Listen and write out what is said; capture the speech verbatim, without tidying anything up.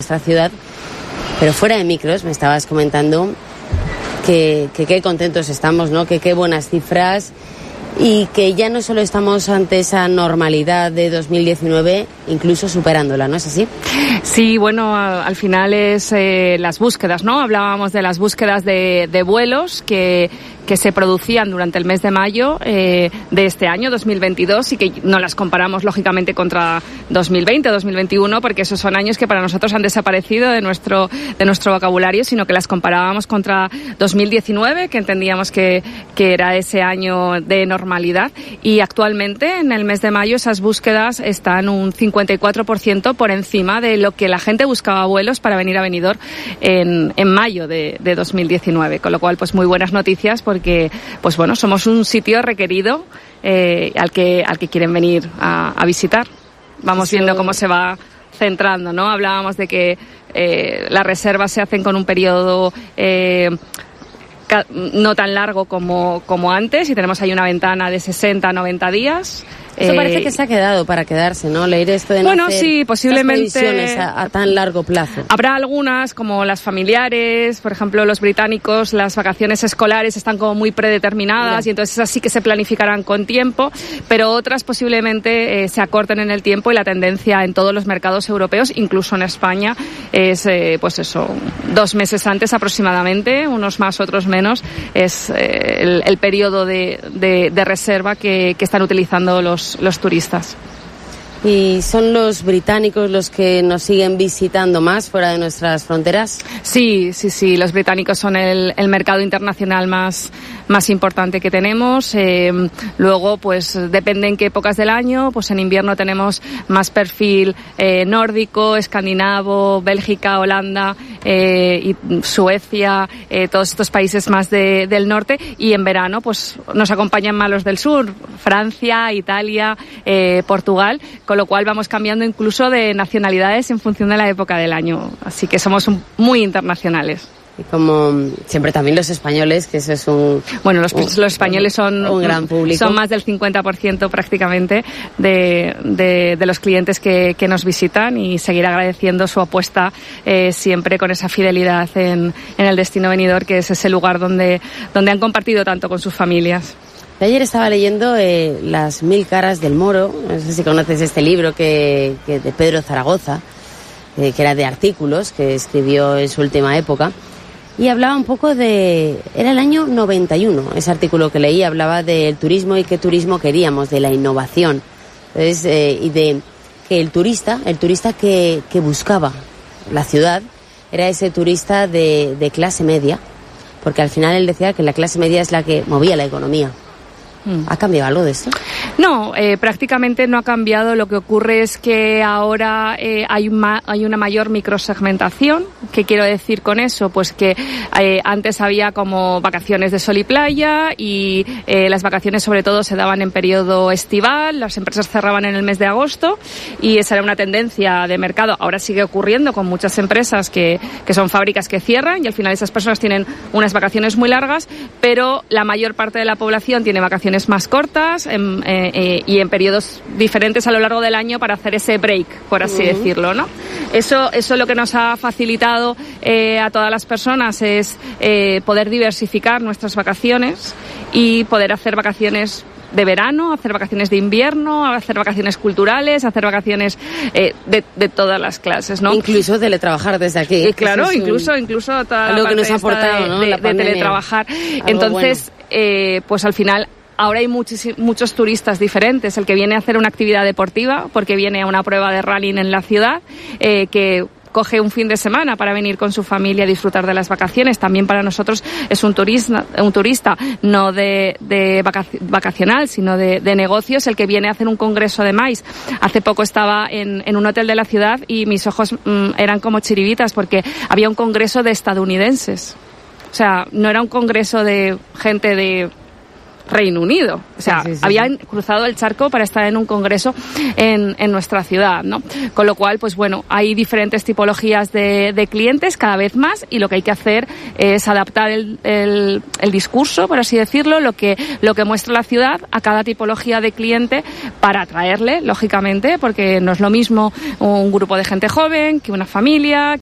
nuestra ciudad. Pero fuera de micros me estabas comentando que qué contentos estamos, ¿no? Que qué buenas cifras y que ya no solo estamos ante esa normalidad de dos mil diecinueve, incluso superándola, ¿no es así? Sí, bueno, al final es eh, las búsquedas, ¿no? Hablábamos de las búsquedas de, de vuelos que que se producían durante el mes de mayo eh, de este año, dos mil veintidós, y que no las comparamos, lógicamente, contra dos mil veinte o dos mil veintiuno, porque esos son años que para nosotros han desaparecido de nuestro, de nuestro vocabulario, sino que las comparábamos contra dos mil diecinueve, que entendíamos que, que era ese año de normalidad, y actualmente, en el mes de mayo, esas búsquedas están un cincuenta y cuatro por ciento por encima de lo que la gente buscaba vuelos para venir a Benidorm en, en mayo de, de dos mil diecinueve, con lo cual, pues muy buenas noticias, porque que pues bueno, somos un sitio requerido eh, al que al que quieren venir a, a visitar. Vamos Eso... viendo cómo se va centrando, ¿no? Hablábamos de que eh, las reservas se hacen con un periodo eh, ca- no tan largo como, como antes, y tenemos ahí una ventana de sesenta a noventa días. Eso parece que se ha quedado para quedarse, ¿no? Leer esto de no bueno, hacer sí, posiblemente previsiones a, a tan largo plazo. Habrá algunas, como las familiares, por ejemplo, los británicos, las vacaciones escolares están como muy predeterminadas. Mira. Y entonces esas sí que se planificarán con tiempo, pero otras posiblemente eh, se acorten en el tiempo, y la tendencia en todos los mercados europeos, incluso en España, es eh, pues eso, dos meses antes aproximadamente, unos más, otros menos, es eh, el, el periodo de, de, de reserva que, que están utilizando los los turistas. ¿Y son los británicos los que nos siguen visitando más fuera de nuestras fronteras? Sí, sí, sí. Los británicos son el, el mercado internacional más, más importante que tenemos. Eh, luego, pues depende en qué épocas del año. Pues en invierno tenemos más perfil eh, nórdico, escandinavo, Bélgica, Holanda, eh, y Suecia, eh, todos estos países más de, del norte. Y en verano, pues nos acompañan más los del sur, Francia, Italia, eh, Portugal. Con lo cual vamos cambiando incluso de nacionalidades en función de la época del año. Así que somos un, muy internacionales. Y como siempre también los españoles, que eso es un... Bueno, los, un, los españoles son un gran público. Son más del cincuenta por ciento prácticamente de, de, de los clientes que, que nos visitan, y seguir agradeciendo su apuesta eh, siempre con esa fidelidad en, en el destino Benidorm, que es ese lugar donde, donde han compartido tanto con sus familias. Ayer estaba leyendo eh, Las mil caras del Moro, no sé si conoces este libro que, que de Pedro Zaragoza, eh, que era de artículos que escribió en su última época, y hablaba un poco de... Era el año noventa y uno, ese artículo que leí, hablaba del turismo y qué turismo queríamos, de la innovación. Entonces, eh, y de que el turista, el turista que, que buscaba la ciudad, era ese turista de, de clase media, porque al final él decía que la clase media es la que movía la economía. ¿Ha cambiado algo de esto? No, eh, prácticamente no ha cambiado. Lo que ocurre es que ahora eh, hay, ma- hay una mayor microsegmentación. ¿Qué quiero decir con eso? Pues que eh, antes había como vacaciones de sol y playa, y eh, las vacaciones sobre todo se daban en periodo estival, las empresas cerraban en el mes de agosto, y esa era una tendencia de mercado. Ahora sigue ocurriendo con muchas empresas que, que son fábricas que cierran, y al final esas personas tienen unas vacaciones muy largas, pero la mayor parte de la población tiene vacaciones más cortas en, eh, eh, y en periodos diferentes a lo largo del año para hacer ese break, por así uh-huh. decirlo, ¿no? Eso, eso lo que nos ha facilitado eh, a todas las personas es eh, poder diversificar nuestras vacaciones y poder hacer vacaciones de verano, hacer vacaciones de invierno, hacer vacaciones culturales, hacer vacaciones eh, de, de todas las clases, ¿no? Incluso teletrabajar desde aquí. Y claro, incluso, un... incluso toda la parte que nos ha aportado, de, ¿no? de, la de teletrabajar. Algo Entonces, bueno. eh, pues al final ahora hay muchos, muchos turistas diferentes. El que viene a hacer una actividad deportiva, porque viene a una prueba de running en la ciudad, eh, que coge un fin de semana para venir con su familia a disfrutar de las vacaciones. También para nosotros es un turista, un turista no de, de vacacional, sino de, de negocios, el que viene a hacer un congreso de maíz. Hace poco estaba en, en un hotel de la ciudad y mis ojos mmm, eran como chiribitas, porque había un congreso de estadounidenses. O sea, no era un congreso de gente de Reino Unido. O sea, sí, sí, sí. habían cruzado el charco para estar en un congreso en, en nuestra ciudad, ¿no? Con lo cual, pues bueno, hay diferentes tipologías de, de clientes cada vez más, y lo que hay que hacer es adaptar el, el, el discurso, por así decirlo, lo que, lo que muestra la ciudad a cada tipología de cliente, para atraerle, lógicamente, porque no es lo mismo un grupo de gente joven que una familia,